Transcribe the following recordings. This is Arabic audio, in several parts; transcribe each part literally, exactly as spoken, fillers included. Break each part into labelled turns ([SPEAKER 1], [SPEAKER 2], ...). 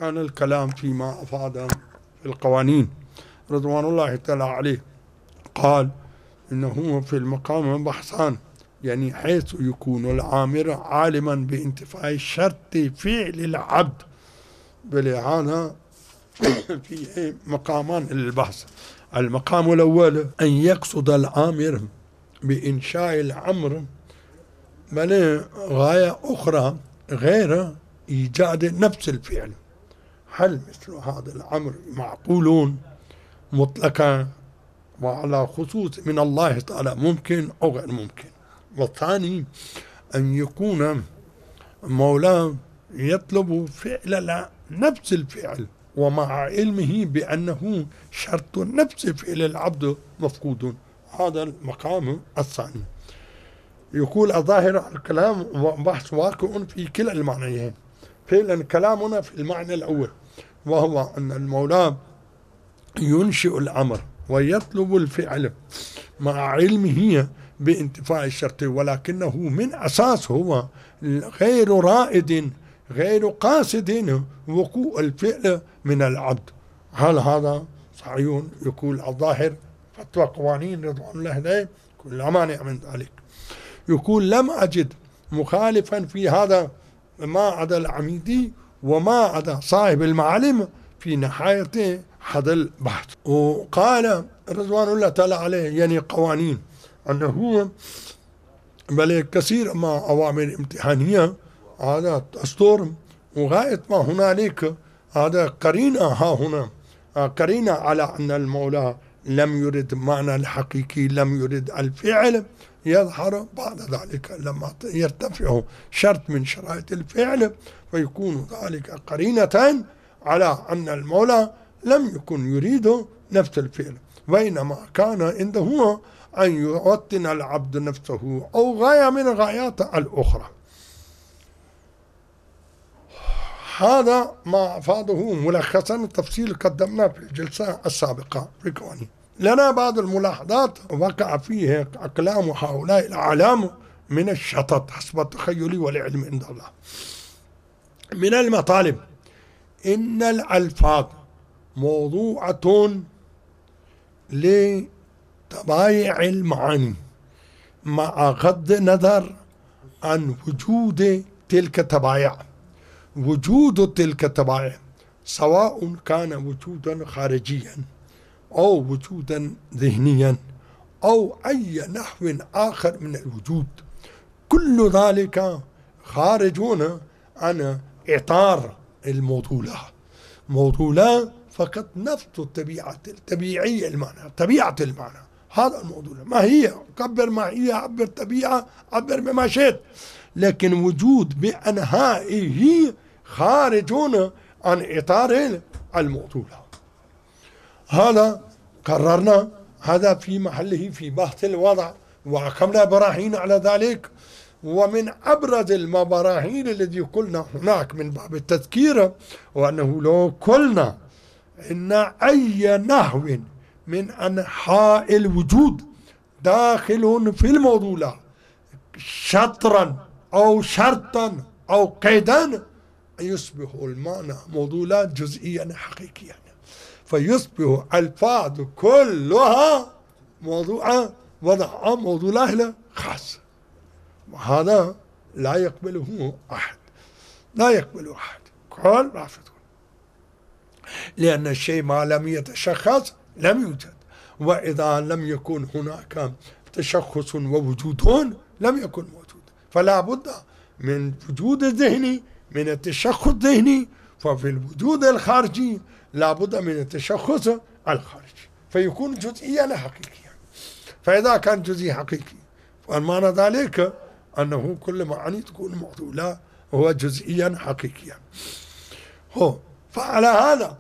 [SPEAKER 1] كان الكلام فيما أفاد في القوانين رضوان الله تعالى عليه. قال إنه في المقام بحثان، يعني حيث يكون العامر عالما بانتفاء شرط فعل العبد، بلهذا فيه مقامان للبحث. المقام الأول أن يقصد العامر بإنشاء الأمر بل غاية أخرى غير إيجاد نفس الفعل. هل مثل هذا الأمر معقول مطلقا وعلى خصوص من الله تعالى ممكن أو غير ممكن؟ والثاني أن يكون مولاه يطلب فعل نفس الفعل ومع علمه بأنه شرط نفس فعل العبد مفقود. هذا المقام الثاني. يقول الظاهر الكلام بحث واقع في كلا المعنيين. فعلا كلامنا في المعنى الأول، وهو أن المولى ينشئ الأمر ويطلب الفعل مع علمه بانتفاء الشرط، ولكنه من أساس هو غير رائد غير قاصد وقوع الفعل من العبد. هل هذا صحيح؟ يقول الظاهر فتوى قوانين رضوان الله عليه كل مانع من ذلك. يقول لم أجد مخالفا في هذا ما عدا العميدي وما عدا صاحب المعالم في نهاية هذا البحث. وقال رضوان الله تعالى عليه يعني قوانين أنه بل كثير ما أوامر امتحانية هذا دستور، وغاية ما هنالك هذا قرينة ها هنا قرينة على أن المولى لم يرد معنى الحقيقي، لم يرد الفعل، يظهر بعد ذلك لما يرتفع شرط من شرائط الفعل فيكون ذلك قرينة على أن المولى لم يكن يريد نفس الفعل، وإنما كان عنده أن يوطن العبد نفسه أو غاية من الغايات الأخرى. هذا ما أفاده ملخصا تفصيل قدمنا في الجلسة السابقة في القوانين. لنا بعض الملاحظات وقع فيه أقلام هؤلاء الأعلام من الشطط حسب التخيل والعلم عند الله. من المطالب إن الألفاظ موضوعة لتبايع المعاني مع غض النظر عن وجود تلك التبايع. وجود تلك التبايع سواء كان وجودا خارجيا أو وجودا ذهنيا أو أي نحو آخر من الوجود، كل ذلك خارجون عن إطار الموضوع. موضوع فقط نفس الطبيعة الطبيعية المعنى، طبيعة المعنى، هذا الموضوع. ما هي عبر ما هي، عبر طبيعة، عبر بما شئت، لكن وجود بأنهائه خارجون عن إطار الموضوع. هذا قررنا هذا في محله في بحث الوضع، وأقمنا براهين على ذلك. ومن أبرز المبراهين الذي قلنا هناك من باب التذكير وأنه لو قلنا إن أي نحو من أنحاء الوجود داخل في الموضوع شطرا أو شرطا أو قيدا يصبح المعنى موضوعا جزئيا حقيقيا، فيصبح الفاظ كلها موضوعا وضع موضوع له خاص، وهذا لا يقبله أحد، لا يقبله أحد. قال رافضون، لأن الشيء ما لم يتشخص لم يوجد، وإذا لم يكن هناك تشخص ووجود لم يكن موجود، فلا بد من وجود الذهني، من التشخص الذهني، ففي الوجود الخارجي لا بد من التشخص الخارجي فيكون جزئيا حقيقيا. فإذا كان جزئي حقيقي فالمعنى ذلك أنه كل معاني تكون موضوع هو جزئيا حقيقيا. هو فعلى هذا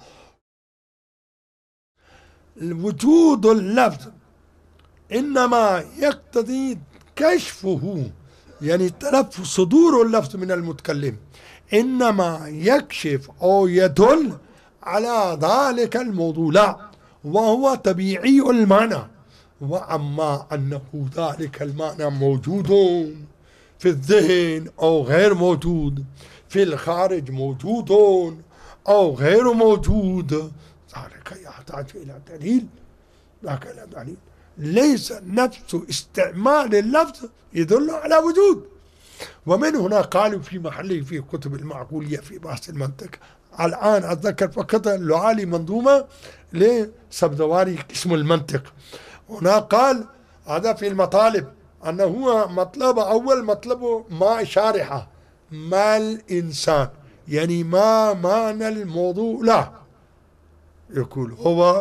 [SPEAKER 1] وجود اللفظ إنما يقتضي كشفه، يعني تلف صدور اللفظ من المتكلم إنما يكشف أو يدل على ذلك الموضوع وهو طبيعي المعنى. وأما أنه ذلك المعنى موجود في الذهن أو غير موجود، في الخارج موجود أو غير موجود ذلك يحتاج إلى دليل. لكن دليل ليس نفس استعمال اللفظ يدل على وجود. ومن هنا قالوا في محله في كتب المعقولية في بحث المنطق، الآن أتذكر فقط لعالي منظومة لسبزواري اسم المنطق، هنا قال هذا في المطالب أنه هو مطلب أول مطلبه ما شارحة ما الإنسان، يعني ما معنى الموضوع له، يقول هو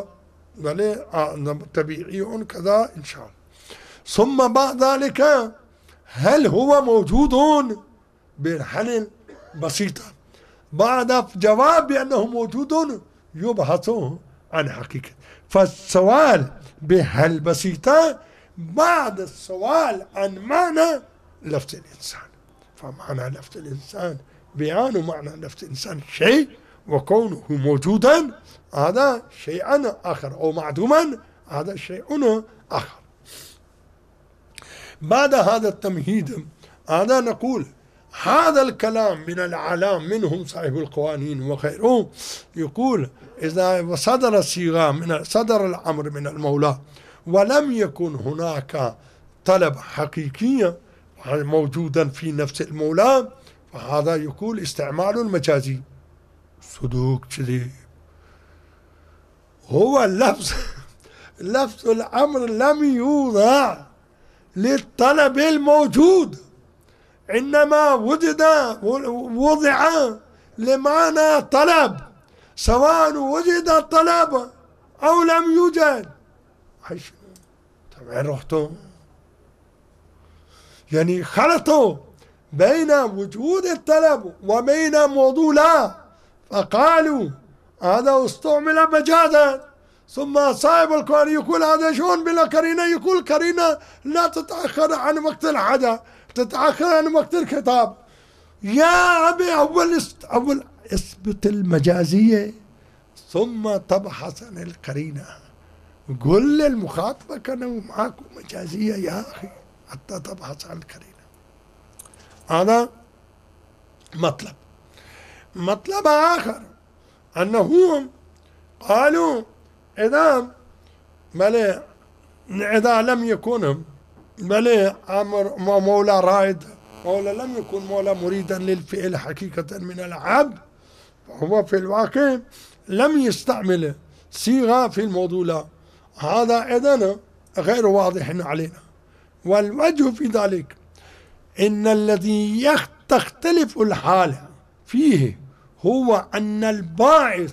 [SPEAKER 1] طبيعي كذا إن شاء الله. ثم بعد ذلك هل هو موجود بالحل بسيطة، بعد جواب بأنه موجود يبحث عن حقيقة. فالسؤال بهل بسيطة بعد السؤال عن معنى لفظ الإنسان. فمعنى لفظ الإنسان بيان معنى لفظ الإنسان شيء، وكونه موجودا هذا شيء آخر، أو معدوما هذا شيء آخر. بعد هذا التمهيد هذا نقول هذا الكلام من العلام منهم صاحب القوانين وغيره، يقول إذا صدر الصيغة من صدر الأمر من المولى ولم يكن هناك طلب حقيقي موجودا في نفس المولى، فهذا يقول استعمال مجازي. صدوق كذب، هو اللفظ لفظ الأمر لم يوضع للطلب الموجود، إنما وجد وضع لمعنى طلب، سواء وجد الطلب أو لم يوجد. طبعا رحتوا يعني خلطوا بين وجود الطلب وبين موضوع لا، فقالوا هذا استعمل مجازا. ثم صاحب القرآن يقول هذا شون بلا قرينة، يقول قرينة لا تتأخر عن وقت الحدث، تتأخر عن وقت الخطاب. يا أبي أول أول اثبت المجازية ثم تبحث عن القرينة. قل للمخاطبة كانوا معكم مجازية يا أخي حتى تبحث عن القرينة. هذا مطلب. مطلب آخر أنهم قالوا إذا بل إذا لم يكن بل أمر مولى رائد، مولى لم يكن مولى مريدا للفعل حقيقة من العبد، فهو في الواقع لم يستعمل صيغة في الموضوع، هذا إذن غير واضح علينا. والوجه في ذلك إن الذي تختلف الحال فيه هو أن الباعث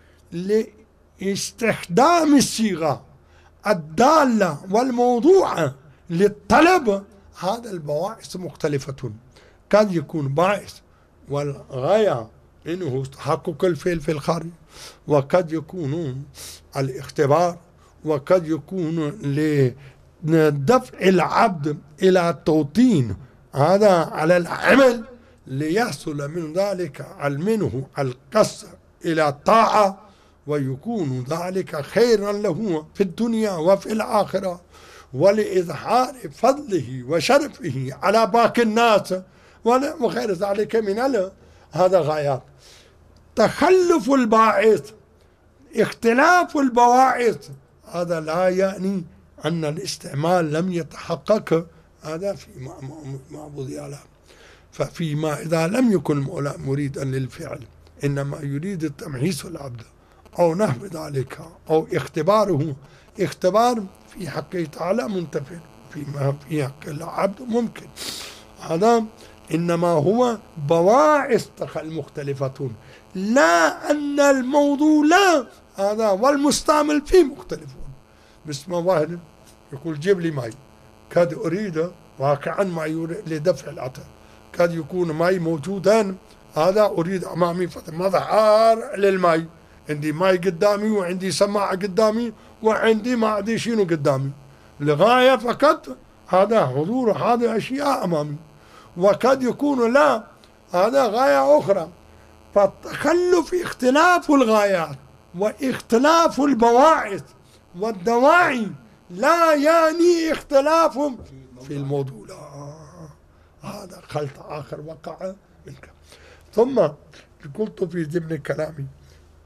[SPEAKER 1] لاستخدام الصيغة الدالة والموضوع للطلب هذا البواعث مختلفة. قد يكون باعث والغاية إنه تحقق الفعل في الخارج، وقد يكون الاختبار، وقد يكون لدفع العبد إلى التوطين هذا على العمل ليحصل من ذلك منه القصد إلى الطاعة، ويكون ذلك خيرا له في الدنيا وفي الآخرة، ولإظهار فضله وشرفه على باقي الناس وغير ذلك من هذا غايات. تخلف الباعث اختلاف البواعث هذا لا يعني أن الاستعمال لم يتحقق، هذا في معبود الله. ففيما إذا لم يكن المولى مريدا للفعل إنما يريد التمحيص العبد أو نحو ذلك أو اختباره، اختبار في حقه تعالى منتفع، فيما في حق العبد ممكن، هذا إنما هو بواعث مختلفة، لا أن الموضوع لا هذا والمستعمل فيه مختلفون. بسم واحد يقول جيب لي ماي، قد أريد واقعا ماي لدفع العطاء، قد يكون ماي موجودا، هذا أريد أمامي مظهر للماي، عندي ماي قدامي وعندي سماعة قدامي وعندي ما أدري شنو قدامي، لغاية فقط هذا حضور هذه أشياء أمامي. وقد يكون لا هذا غاية أخرى. فالتخلف اختلاف الغايات واختلاف البواعث والدواعي لا يعني اختلاف في الموضوع، لا. هذا خلط آخر وقع منك. ثم قلت في ضمن كلامي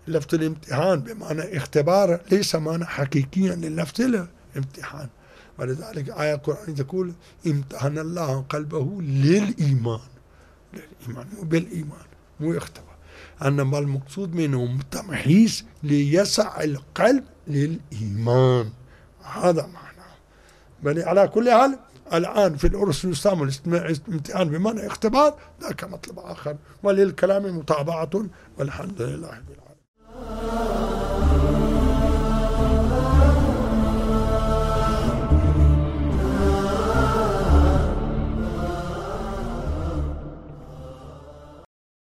[SPEAKER 1] لفظ الامتحان بمعنى اختبار ليس معنى حقيقيا للفظ الامتحان. ولذلك آية القرآن تقول امتحن الله قلبه للإيمان، للإيمان مو بالإيمان، مو اختبار، إنما المقصود منه تمحيص ليسع القلب للإيمان، هذا معناه. بل على كل حال الآن في العرس يستعمل امتحان بمعنى اختبار، ذاك مطلب آخر، وللكلام متابعة، والحمد لله رب العالمين.